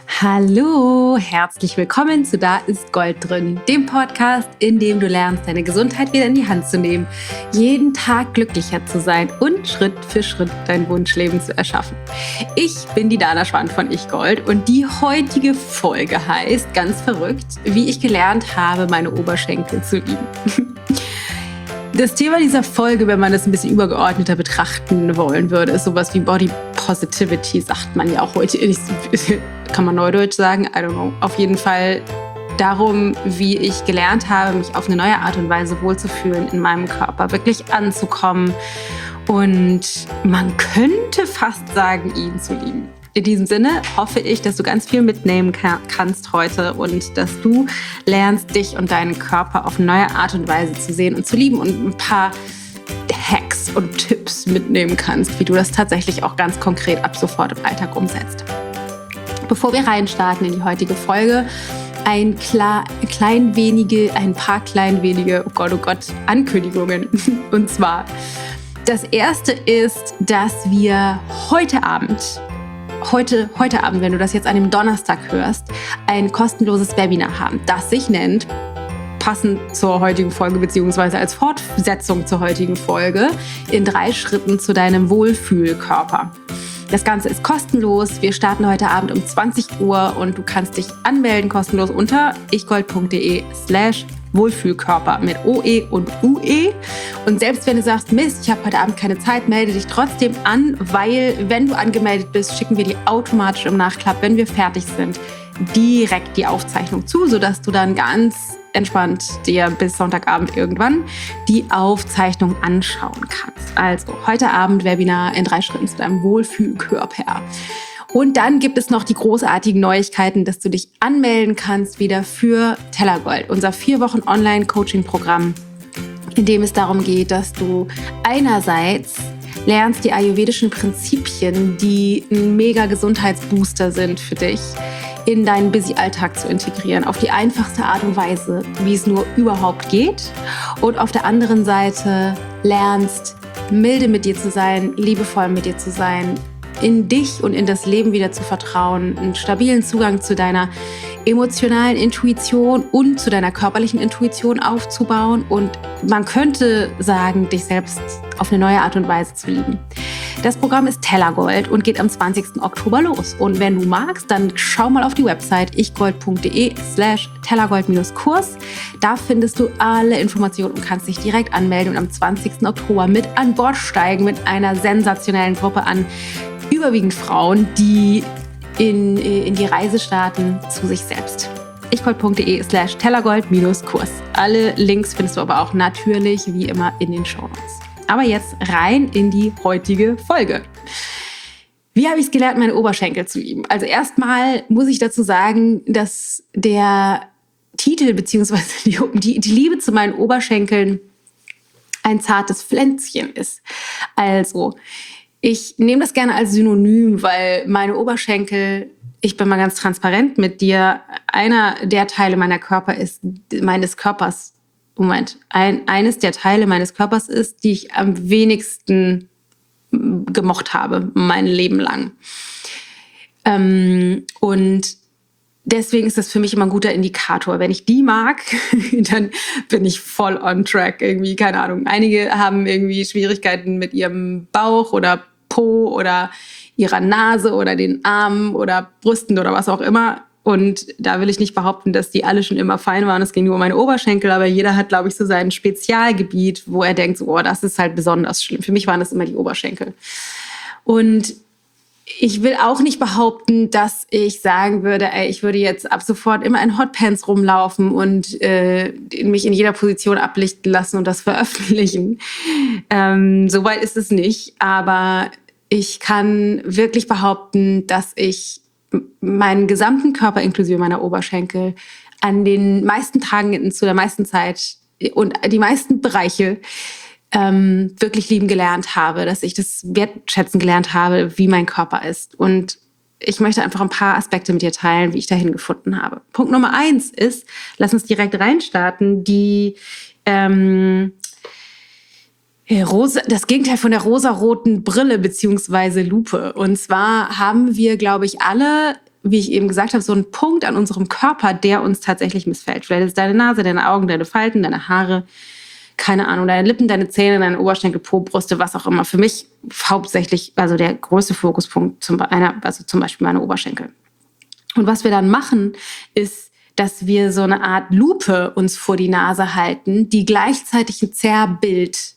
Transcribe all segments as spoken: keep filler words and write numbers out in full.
Hallo, herzlich willkommen zu Da ist Gold drin, dem Podcast, in dem du lernst, deine Gesundheit wieder in die Hand zu nehmen, jeden Tag glücklicher zu sein und Schritt für Schritt dein Wunschleben zu erschaffen. Ich bin die Dana Schwand von Ich Gold und die heutige Folge heißt, ganz verrückt, wie ich gelernt habe, meine Oberschenkel zu lieben. Das Thema dieser Folge, wenn man das ein bisschen übergeordneter betrachten wollen würde, ist sowas wie Body Positivity, sagt man ja auch heute. Kann man Neudeutsch sagen? I don't know. Auf jeden Fall darum, wie ich gelernt habe, mich auf eine neue Art und Weise wohlzufühlen in meinem Körper, wirklich anzukommen und man könnte fast sagen, ihn zu lieben. In diesem Sinne hoffe ich, dass du ganz viel mitnehmen kann, kannst heute und dass du lernst, dich und deinen Körper auf eine neue Art und Weise zu sehen und zu lieben und ein paar Hacks und Tipps mitnehmen kannst, wie du das tatsächlich auch ganz konkret ab sofort im Alltag umsetzt. Bevor wir reinstarten in die heutige Folge, ein, klar, klein wenige, ein paar klein wenige, oh Gott, oh Gott, Ankündigungen. Und zwar, das erste ist, dass wir heute Abend Heute, heute Abend, wenn du das jetzt an dem Donnerstag hörst, ein kostenloses Webinar haben, das sich nennt, passend zur heutigen Folge beziehungsweise als Fortsetzung zur heutigen Folge, in drei Schritten zu deinem Wohlfühlkörper. Das Ganze ist kostenlos. Wir starten heute Abend um zwanzig Uhr und du kannst dich anmelden kostenlos unter ichgold.de slash Wohlfühlkörper mit O E und U E. Und selbst wenn du sagst, Mist, ich habe heute Abend keine Zeit, melde dich trotzdem an, weil wenn du angemeldet bist, schicken wir dir automatisch im Nachklapp, wenn wir fertig sind, direkt die Aufzeichnung zu, sodass du dann ganz entspannt dir bis Sonntagabend irgendwann die Aufzeichnung anschauen kannst. Also heute Abend Webinar in drei Schritten zu deinem Wohlfühlkörper. Und dann gibt es noch die großartigen Neuigkeiten, dass du dich anmelden kannst wieder für Tellergold, unser vier Wochen Online-Coaching-Programm, in dem es darum geht, dass du einerseits lernst die ayurvedischen Prinzipien, die ein mega Gesundheitsbooster sind für dich, in deinen Busy-Alltag zu integrieren, auf die einfachste Art und Weise, wie es nur überhaupt geht. Und auf der anderen Seite lernst, milde mit dir zu sein, liebevoll mit dir zu sein, in dich und in das Leben wieder zu vertrauen, einen stabilen Zugang zu deiner emotionalen Intuition und zu deiner körperlichen Intuition aufzubauen und man könnte sagen, dich selbst auf eine neue Art und Weise zu lieben. Das Programm ist Tellergold und geht am zwanzigsten Oktober los. Und wenn du magst, dann schau mal auf die Website ichgold.de slash tellergold-Kurs. Da findest du alle Informationen und kannst dich direkt anmelden und am zwanzigsten Oktober mit an Bord steigen mit einer sensationellen Gruppe an überwiegend Frauen, die in, in die Reise starten zu sich selbst. ichgold.de slash tellergold-Kurs. Alle Links findest du aber auch natürlich wie immer in den Shownotes. Aber jetzt rein in die heutige Folge. Wie habe ich es gelernt, meine Oberschenkel zu lieben? Also erstmal muss ich dazu sagen, dass der Titel bzw. die, die Liebe zu meinen Oberschenkeln ein zartes Pflänzchen ist. Also ich nehme das gerne als Synonym, weil meine Oberschenkel, ich bin mal ganz transparent mit dir, einer der Teile meiner Körper ist, meines Körpers, Moment, ein, eines der Teile meines Körpers ist, die ich am wenigsten gemocht habe, mein Leben lang. Ähm, und deswegen ist das für mich immer ein guter Indikator. Wenn ich die mag, dann bin ich voll on track irgendwie, keine Ahnung. Einige haben irgendwie Schwierigkeiten mit ihrem Bauch oder Po oder ihrer Nase oder den Armen oder Brüsten oder was auch immer. Und da will ich nicht behaupten, dass die alle schon immer fein waren. Es ging nur um meine Oberschenkel, aber jeder hat, glaube ich, so sein Spezialgebiet, wo er denkt, so, oh, das ist halt besonders schlimm. Für mich waren das immer die Oberschenkel. Und ich will auch nicht behaupten, dass ich sagen würde, ey, ich würde jetzt ab sofort immer in Hotpants rumlaufen und äh, mich in jeder Position ablichten lassen und das veröffentlichen. Ähm, Soweit ist es nicht. Aber ich kann wirklich behaupten, dass ich meinen gesamten Körper inklusive meiner Oberschenkel an den meisten Tagen zu der meisten Zeit und die meisten Bereiche ähm, wirklich lieben gelernt habe, dass ich das wertschätzen gelernt habe, wie mein Körper ist. Und ich möchte einfach ein paar Aspekte mit dir teilen, wie ich dahin gefunden habe. Punkt Nummer eins ist, lass uns direkt reinstarten, die ähm, Rosa, das Gegenteil von der rosaroten Brille beziehungsweise Lupe. Und zwar haben wir, glaube ich, alle wie ich eben gesagt habe, so ein Punkt an unserem Körper, der uns tatsächlich missfällt. Vielleicht ist es deine Nase, deine Augen, deine Falten, deine Haare, keine Ahnung, deine Lippen, deine Zähne, deine Oberschenkel, Po, Brüste, was auch immer. Für mich hauptsächlich, also der größte Fokuspunkt, zum, einer, also zum Beispiel meine Oberschenkel. Und was wir dann machen, ist, dass wir so eine Art Lupe uns vor die Nase halten, die gleichzeitig ein Zerrbild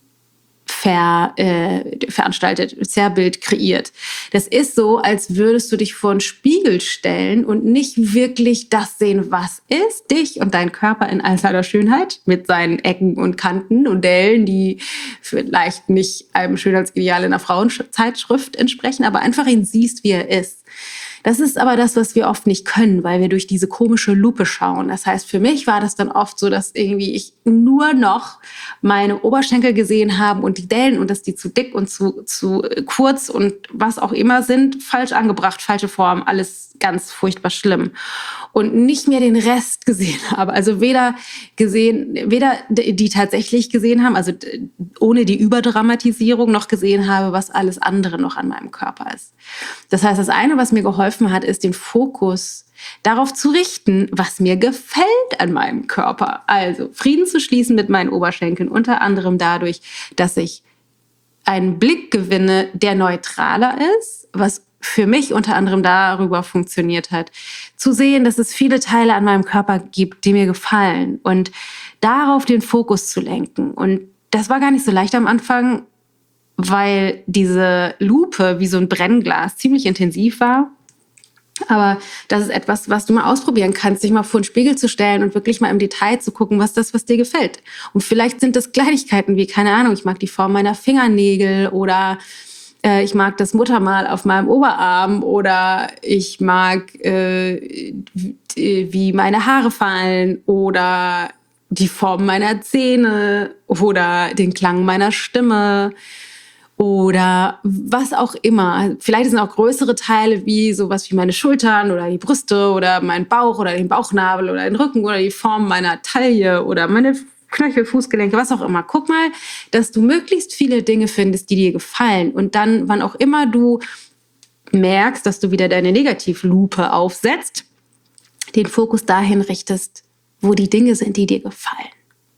ver, äh, veranstaltet, Zerrbild kreiert. Das ist so, als würdest du dich vor einen Spiegel stellen und nicht wirklich das sehen, was ist, dich und dein Körper in all seiner Schönheit mit seinen Ecken und Kanten und Dellen, die vielleicht nicht einem Schönheitsideal in einer Frauenzeitschrift entsprechen, aber einfach ihn siehst, wie er ist. Das ist aber das, was wir oft nicht können, weil wir durch diese komische Lupe schauen. Das heißt, für mich war das dann oft so, dass irgendwie ich nur noch meine Oberschenkel gesehen habe und die Dellen und dass die zu dick und zu, zu kurz und was auch immer sind, falsch angebracht, falsche Form, alles ganz furchtbar schlimm. Und nicht mehr den Rest gesehen habe. Also weder gesehen, weder die tatsächlich gesehen haben, also ohne die Überdramatisierung, noch gesehen habe, was alles andere noch an meinem Körper ist. Das heißt, das eine, was mir geholfen hat, ist den Fokus darauf zu richten, was mir gefällt an meinem Körper. Also Frieden zu schließen mit meinen Oberschenkeln, unter anderem dadurch, dass ich einen Blick gewinne, der neutraler ist, was für mich unter anderem darüber funktioniert hat, zu sehen, dass es viele Teile an meinem Körper gibt, die mir gefallen und darauf den Fokus zu lenken. Und das war gar nicht so leicht am Anfang, weil diese Lupe wie so ein Brennglas ziemlich intensiv war. Aber das ist etwas, was du mal ausprobieren kannst, dich mal vor den Spiegel zu stellen und wirklich mal im Detail zu gucken, was das, was dir gefällt. Und vielleicht sind das Kleinigkeiten wie, keine Ahnung, ich mag die Form meiner Fingernägel oder äh, ich mag das Muttermal auf meinem Oberarm oder ich mag, äh, wie meine Haare fallen oder die Form meiner Zähne oder den Klang meiner Stimme. Oder was auch immer. Vielleicht sind auch größere Teile wie sowas wie meine Schultern oder die Brüste oder mein Bauch oder den Bauchnabel oder den Rücken oder die Form meiner Taille oder meine Knöchel, Fußgelenke, was auch immer. Guck mal, dass du möglichst viele Dinge findest, die dir gefallen. Und dann, wann auch immer du merkst, dass du wieder deine Negativlupe aufsetzt, den Fokus dahin richtest, wo die Dinge sind, die dir gefallen.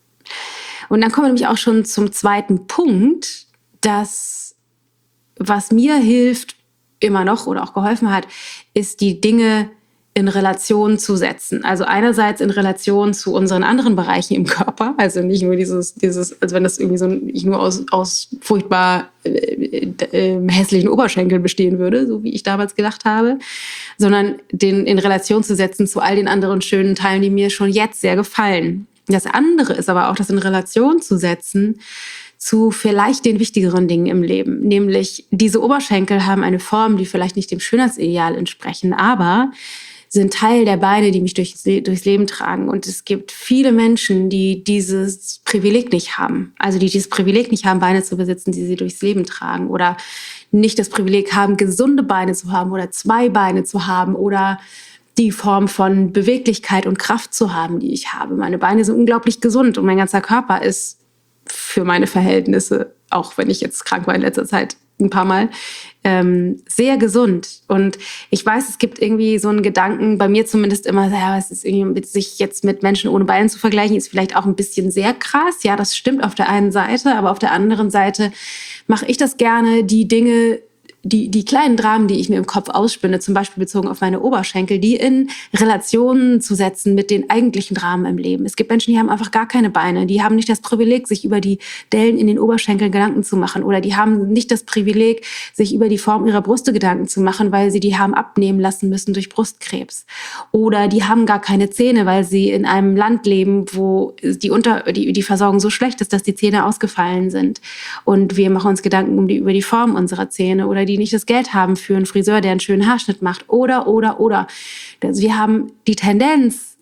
Und dann kommen wir nämlich auch schon zum zweiten Punkt, das, was mir hilft, immer noch oder auch geholfen hat, ist, die Dinge in Relation zu setzen. Also einerseits in Relation zu unseren anderen Bereichen im Körper, also nicht nur dieses, dieses, als wenn das irgendwie so nicht nur aus, aus furchtbar äh, äh, hässlichen Oberschenkeln bestehen würde, so wie ich damals gedacht habe, sondern den in Relation zu setzen zu all den anderen schönen Teilen, die mir schon jetzt sehr gefallen. Das andere ist aber auch, das in Relation zu setzen zu vielleicht den wichtigeren Dingen im Leben. Nämlich, diese Oberschenkel haben eine Form, die vielleicht nicht dem Schönheitsideal entsprechen, aber sind Teil der Beine, die mich durchs, durchs Leben tragen. Und es gibt viele Menschen, die dieses Privileg nicht haben. Also die dieses Privileg nicht haben, Beine zu besitzen, die sie durchs Leben tragen. Oder nicht das Privileg haben, gesunde Beine zu haben oder zwei Beine zu haben oder die Form von Beweglichkeit und Kraft zu haben, die ich habe. Meine Beine sind unglaublich gesund und mein ganzer Körper ist für meine Verhältnisse, auch wenn ich jetzt krank war in letzter Zeit ein paar Mal, ähm, sehr gesund. Und ich weiß, es gibt irgendwie so einen Gedanken, bei mir zumindest immer, ja, es ist irgendwie, sich jetzt mit Menschen ohne Beine zu vergleichen, ist vielleicht auch ein bisschen sehr krass. Ja, das stimmt auf der einen Seite, aber auf der anderen Seite mache ich das gerne, die Dinge, die, die kleinen Dramen, die ich mir im Kopf ausspinne, zum Beispiel bezogen auf meine Oberschenkel, die in Relation zu setzen mit den eigentlichen Dramen im Leben. Es gibt Menschen, die haben einfach gar keine Beine, die haben nicht das Privileg, sich über die Dellen in den Oberschenkeln Gedanken zu machen oder die haben nicht das Privileg, sich über die Form ihrer Brüste Gedanken zu machen, weil sie die haben abnehmen lassen müssen durch Brustkrebs. Oder die haben gar keine Zähne, weil sie in einem Land leben, wo die, Unter, die, die Versorgung so schlecht ist, dass die Zähne ausgefallen sind. Und wir machen uns Gedanken um die, über die Form unserer Zähne oder die nicht das Geld haben für einen Friseur, der einen schönen Haarschnitt macht. Oder, oder, oder. Also wir haben die Tendenz,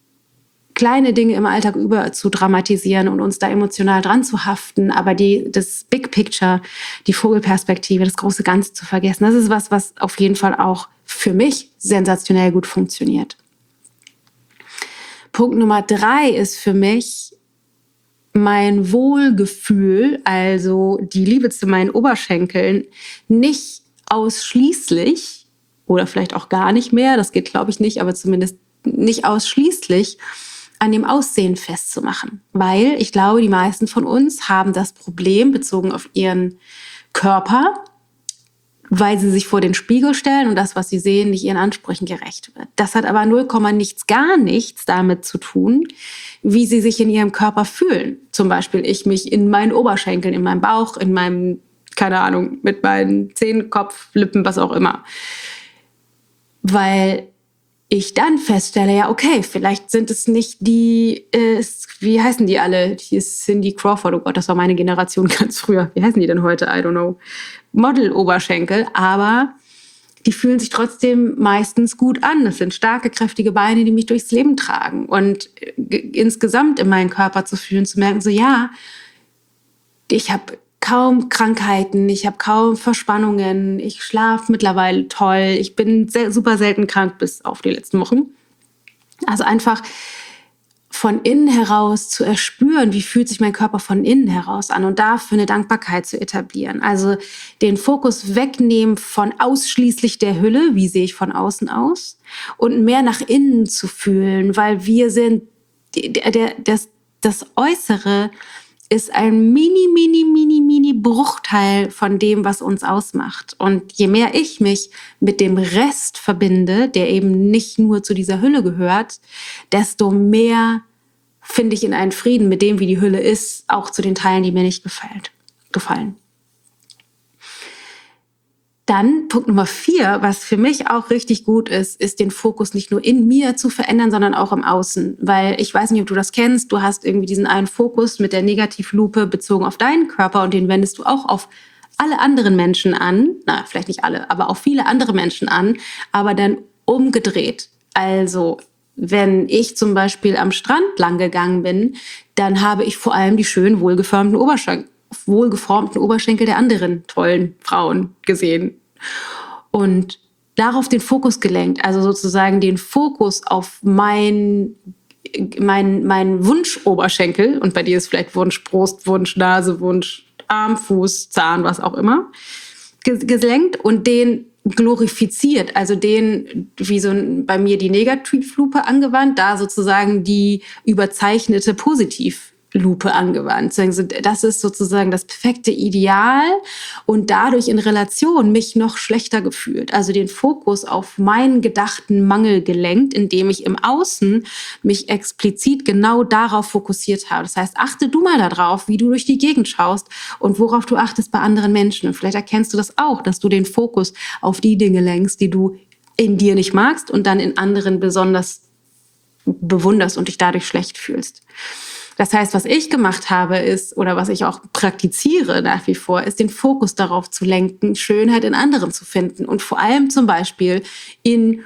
kleine Dinge im Alltag über zu dramatisieren und uns da emotional dran zu haften, aber die, das Big Picture, die Vogelperspektive, das große Ganze zu vergessen, das ist was, was auf jeden Fall auch für mich sensationell gut funktioniert. Punkt Nummer drei ist für mich mein Wohlgefühl, also die Liebe zu meinen Oberschenkeln, nicht ausschließlich oder vielleicht auch gar nicht mehr, das geht glaube ich nicht, aber zumindest nicht ausschließlich, an dem Aussehen festzumachen. Weil ich glaube, die meisten von uns haben das Problem bezogen auf ihren Körper, weil sie sich vor den Spiegel stellen und das, was sie sehen, nicht ihren Ansprüchen gerecht wird. Das hat aber null Komma nichts, gar nichts damit zu tun, wie sie sich in ihrem Körper fühlen. Zum Beispiel ich mich in meinen Oberschenkeln, in meinem Bauch, in meinem, keine Ahnung, mit meinen Zähnen, Kopf, Lippen, was auch immer. Weil ich dann feststelle, ja, okay, vielleicht sind es nicht die, äh, wie heißen die alle? Die ist Cindy Crawford, oh Gott, das war meine Generation ganz früher. Wie heißen die denn heute? I don't know. Model-Oberschenkel, aber die fühlen sich trotzdem meistens gut an. Das sind starke, kräftige Beine, die mich durchs Leben tragen. Und g- insgesamt in meinen Körper zu fühlen, zu merken, so ja, ich habe kaum Krankheiten, ich habe kaum Verspannungen, ich schlafe mittlerweile toll, ich bin sehr, super selten krank, bis auf die letzten Wochen. Also einfach von innen heraus zu erspüren, wie fühlt sich mein Körper von innen heraus an und dafür eine Dankbarkeit zu etablieren. Also den Fokus wegnehmen von ausschließlich der Hülle, wie sehe ich von außen aus, und mehr nach innen zu fühlen, weil wir sind, der, der, das, das Äußere ist ein mini, mini, mini, mini Bruchteil von dem, was uns ausmacht. Und je mehr ich mich mit dem Rest verbinde, der eben nicht nur zu dieser Hülle gehört, desto mehr finde ich in einen Frieden mit dem, wie die Hülle ist, auch zu den Teilen, die mir nicht gefällt, gefallen. Dann Punkt Nummer vier, was für mich auch richtig gut ist, ist den Fokus nicht nur in mir zu verändern, sondern auch im Außen. Weil ich weiß nicht, ob du das kennst, du hast irgendwie diesen einen Fokus mit der Negativlupe bezogen auf deinen Körper und den wendest du auch auf alle anderen Menschen an. Na, vielleicht nicht alle, aber auf viele andere Menschen an, aber dann umgedreht. Also wenn ich zum Beispiel am Strand lang gegangen bin, dann habe ich vor allem die schönen, wohlgeformten Oberschenkel wohlgeformten Oberschenkel der anderen tollen Frauen gesehen. Und darauf den Fokus gelenkt, also sozusagen den Fokus auf mein, mein, mein Wunsch-Oberschenkel, und bei dir ist vielleicht Wunsch Brust, Wunsch Nase, Wunsch Arm, Fuß, Zahn, was auch immer, gelenkt und den glorifiziert, also den, wie so bei mir die Negativlupe angewandt, da sozusagen die überzeichnete Positiv Lupe angewandt. Das ist sozusagen das perfekte Ideal und dadurch in Relation mich noch schlechter gefühlt. Also den Fokus auf meinen gedachten Mangel gelenkt, indem ich im Außen mich explizit genau darauf fokussiert habe. Das heißt, achte du mal darauf, wie du durch die Gegend schaust und worauf du achtest bei anderen Menschen. Und vielleicht erkennst du das auch, dass du den Fokus auf die Dinge lenkst, die du in dir nicht magst und dann in anderen besonders bewunderst und dich dadurch schlecht fühlst. Das heißt, was ich gemacht habe ist, oder was ich auch praktiziere nach wie vor, ist den Fokus darauf zu lenken, Schönheit in anderen zu finden und vor allem zum Beispiel in,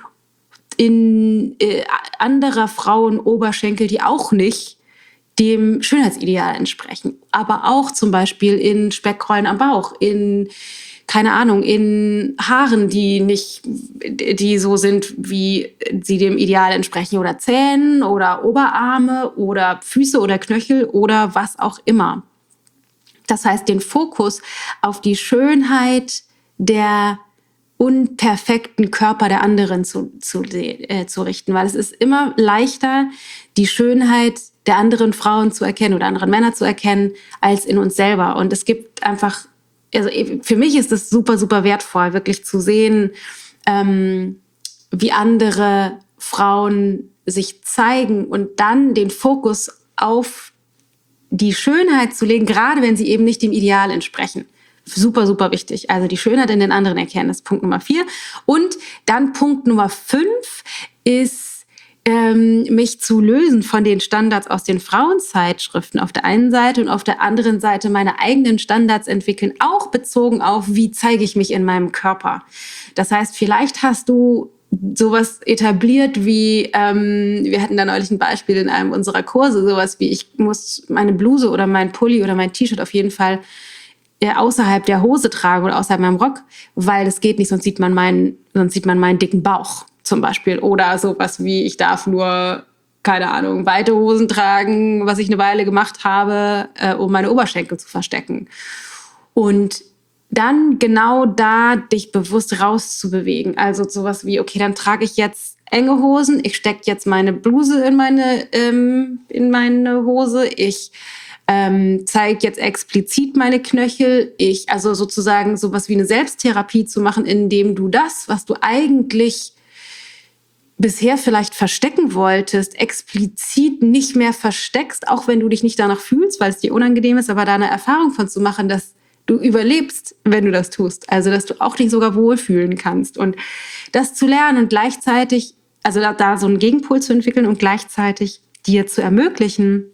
in äh, anderer Frauen Oberschenkel, die auch nicht dem Schönheitsideal entsprechen, aber auch zum Beispiel in Speckrollen am Bauch, in keine Ahnung, in Haaren, die nicht, die so sind, wie sie dem Ideal entsprechen, oder Zähnen oder Oberarme oder Füße oder Knöchel oder was auch immer. Das heißt, den Fokus auf die Schönheit der unperfekten Körper der anderen zu, zu, äh, zu richten, weil es ist immer leichter, die Schönheit der anderen Frauen zu erkennen oder anderen Männer zu erkennen, als in uns selber. Und es gibt einfach Also für mich ist es super, super wertvoll, wirklich zu sehen, ähm, wie andere Frauen sich zeigen und dann den Fokus auf die Schönheit zu legen, gerade wenn sie eben nicht dem Ideal entsprechen. Super, super wichtig. Also die Schönheit in den anderen erkennen, das ist Punkt Nummer vier. Und dann Punkt Nummer fünf ist, Ähm, mich zu lösen von den Standards aus den Frauenzeitschriften auf der einen Seite und auf der anderen Seite meine eigenen Standards entwickeln, auch bezogen auf, wie zeige ich mich in meinem Körper. Das heißt, vielleicht hast du sowas etabliert wie, ähm, wir hatten da neulich ein Beispiel in einem unserer Kurse, sowas wie, ich muss meine Bluse oder mein Pulli oder mein T-Shirt auf jeden Fall äh, außerhalb der Hose tragen oder außerhalb meinem Rock, weil das geht nicht, sonst sieht man meinen, sonst sieht man meinen dicken Bauch. Zum Beispiel. Oder sowas wie, ich darf nur, keine Ahnung, weite Hosen tragen, was ich eine Weile gemacht habe, äh, um meine Oberschenkel zu verstecken. Und dann genau da dich bewusst rauszubewegen. Also sowas wie, okay, dann trage ich jetzt enge Hosen, ich stecke jetzt meine Bluse in meine, ähm, in meine Hose, ich ähm, zeige jetzt explizit meine Knöchel, ich, also sozusagen sowas wie eine Selbsttherapie zu machen, indem du das, was du eigentlich bisher vielleicht verstecken wolltest, explizit nicht mehr versteckst, auch wenn du dich nicht danach fühlst, weil es dir unangenehm ist, aber da eine Erfahrung von zu machen, dass du überlebst, wenn du das tust. Also, dass du auch dich sogar wohlfühlen kannst. Und das zu lernen und gleichzeitig, also da, da so einen Gegenpol zu entwickeln und gleichzeitig dir zu ermöglichen,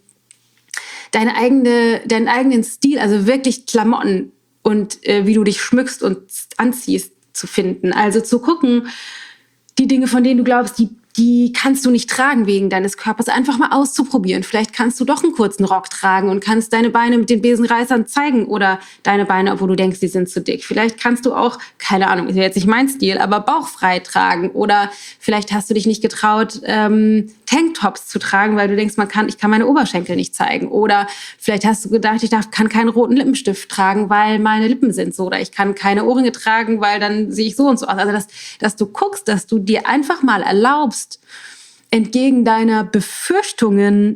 deine eigene, deinen eigenen Stil, also wirklich Klamotten und äh, wie du dich schmückst und anziehst, zu finden. Also zu gucken, die Dinge, von denen du glaubst, die, die kannst du nicht tragen wegen deines Körpers, einfach mal auszuprobieren. Vielleicht kannst du doch einen kurzen Rock tragen und kannst deine Beine mit den Besenreißern zeigen oder deine Beine, obwohl du denkst, die sind zu dick. Vielleicht kannst du auch, keine Ahnung, ist jetzt nicht mein Stil, aber bauchfrei tragen. Oder vielleicht hast du dich nicht getraut, ähm, Tanktops zu tragen, weil du denkst, man kann, ich kann meine Oberschenkel nicht zeigen. Oder vielleicht hast du gedacht, ich darf, kann keinen roten Lippenstift tragen, weil meine Lippen sind so. Oder ich kann keine Ohrringe tragen, weil dann sehe ich so und so aus. Also, dass, dass du guckst, dass du dir einfach mal erlaubst, entgegen deiner Befürchtungen,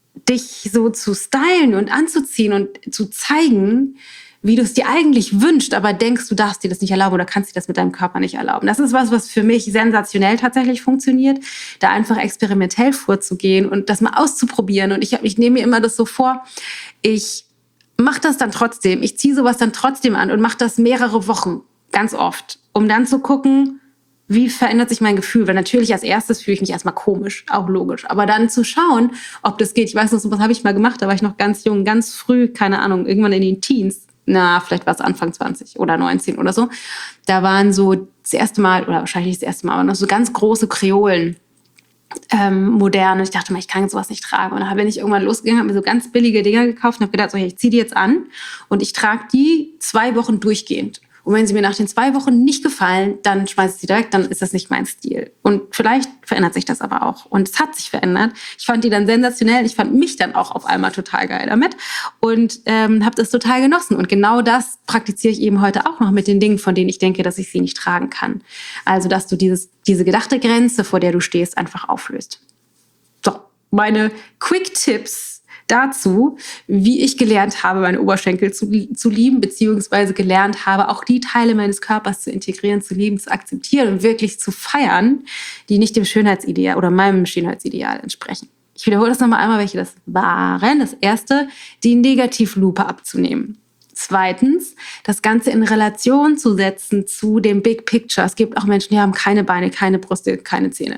dich so zu stylen und anzuziehen und zu zeigen, wie du es dir eigentlich wünschst, aber denkst, du darfst dir das nicht erlauben oder kannst dir das mit deinem Körper nicht erlauben. Das ist was, was für mich sensationell tatsächlich funktioniert, da einfach experimentell vorzugehen und das mal auszuprobieren. Und ich, ich nehme mir immer das so vor, ich mache das dann trotzdem, ich ziehe sowas dann trotzdem an und mache das mehrere Wochen, ganz oft, um dann zu gucken, wie verändert sich mein Gefühl? Weil natürlich als erstes fühle ich mich erstmal komisch, auch logisch. Aber dann zu schauen, ob das geht. Ich weiß noch, so was habe ich mal gemacht, da war ich noch ganz jung, ganz früh, keine Ahnung, irgendwann in den Teens. Na, vielleicht war es Anfang zwanzig oder neunzehn oder so. Da waren so das erste Mal, oder wahrscheinlich nicht das erste Mal, aber noch so ganz große Kreolen. Ähm, modern. Und ich dachte mal, ich kann sowas nicht tragen. Und dann bin ich irgendwann losgegangen, habe mir so ganz billige Dinger gekauft und habe gedacht, so, hey, ich ziehe die jetzt an und ich trage die zwei Wochen durchgehend. Und wenn sie mir nach den zwei Wochen nicht gefallen, dann schmeiße ich sie direkt, dann ist das nicht mein Stil. Und vielleicht verändert sich das aber auch. Und es hat sich verändert. Ich fand die dann sensationell. Ich fand mich dann auch auf einmal total geil damit und ähm, habe das total genossen. Und genau das praktiziere ich eben heute auch noch mit den Dingen, von denen ich denke, dass ich sie nicht tragen kann. Also, dass du dieses, diese gedachte Grenze, vor der du stehst, einfach auflöst. So, meine Quick-Tipps dazu, wie ich gelernt habe, meine Oberschenkel zu, zu lieben, beziehungsweise gelernt habe, auch die Teile meines Körpers zu integrieren, zu lieben, zu akzeptieren und wirklich zu feiern, die nicht dem Schönheitsideal oder meinem Schönheitsideal entsprechen. Ich wiederhole das nochmal einmal, welche das waren. Das erste, die Negativlupe abzunehmen. Zweitens, das Ganze in Relation zu setzen zu dem Big Picture. Es gibt auch Menschen, die haben keine Beine, keine Brüste, keine Zähne.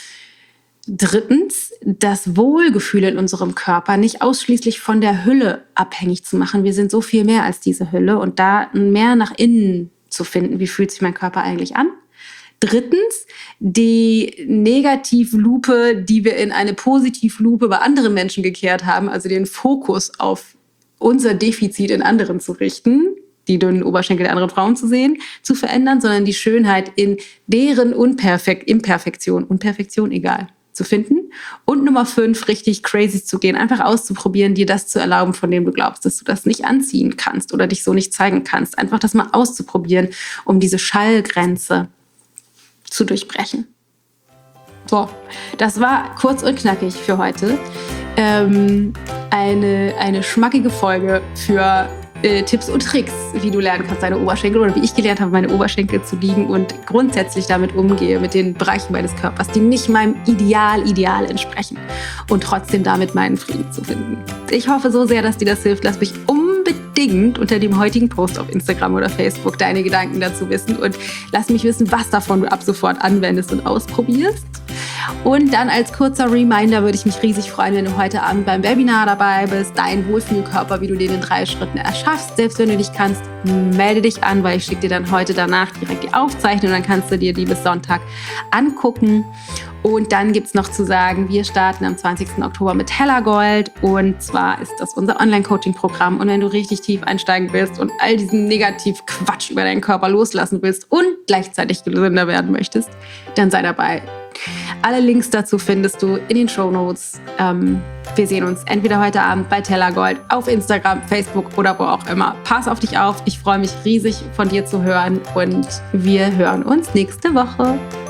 Drittens, das Wohlgefühl in unserem Körper nicht ausschließlich von der Hülle abhängig zu machen. Wir sind so viel mehr als diese Hülle und da mehr nach innen zu finden. Wie fühlt sich mein Körper eigentlich an? Drittens, die Negativlupe, die wir in eine Positivlupe bei anderen Menschen gekehrt haben, also den Fokus auf unser Defizit in anderen zu richten, die dünnen Oberschenkel der anderen Frauen zu sehen, zu verändern, sondern die Schönheit in deren Unperfekt, Imperfektion, Unperfektion, egal, zu finden. Und Nummer fünf, richtig crazy zu gehen, einfach auszuprobieren, dir das zu erlauben, von dem du glaubst, dass du das nicht anziehen kannst oder dich so nicht zeigen kannst. Einfach das mal auszuprobieren, um diese Schallgrenze zu durchbrechen. So, das war kurz und knackig für heute. Ähm, eine, eine schmackige Folge für Äh, Tipps und Tricks, wie du lernen kannst, deine Oberschenkel oder wie ich gelernt habe, meine Oberschenkel zu lieben und grundsätzlich damit umgehe, mit den Bereichen meines Körpers, die nicht meinem Ideal, Ideal entsprechen und trotzdem damit meinen Frieden zu finden. Ich hoffe so sehr, dass dir das hilft. Lass mich unbedingt unter dem heutigen Post auf Instagram oder Facebook deine Gedanken dazu wissen und lass mich wissen, was davon du ab sofort anwendest und ausprobierst. Und dann als kurzer Reminder würde ich mich riesig freuen, wenn du heute Abend beim Webinar dabei bist, dein Wohlfühlkörper, wie du den in drei Schritten erschaffst. Selbst wenn du nicht kannst, melde dich an, weil ich schicke dir dann heute danach direkt die Aufzeichnung, dann kannst du dir die bis Sonntag angucken. Und dann gibt es noch zu sagen, wir starten am zwanzigsten Oktober mit Hella Gold und zwar ist das unser Online-Coaching-Programm und wenn du richtig tief einsteigen willst und all diesen Negativ-Quatsch über deinen Körper loslassen willst und gleichzeitig gesünder werden möchtest, dann sei dabei. Alle Links dazu findest du in den Shownotes. Ähm, Wir sehen uns entweder heute Abend bei Tellergold, auf Instagram, Facebook oder wo auch immer. Pass auf dich auf. Ich freue mich riesig, von dir zu hören und wir hören uns nächste Woche.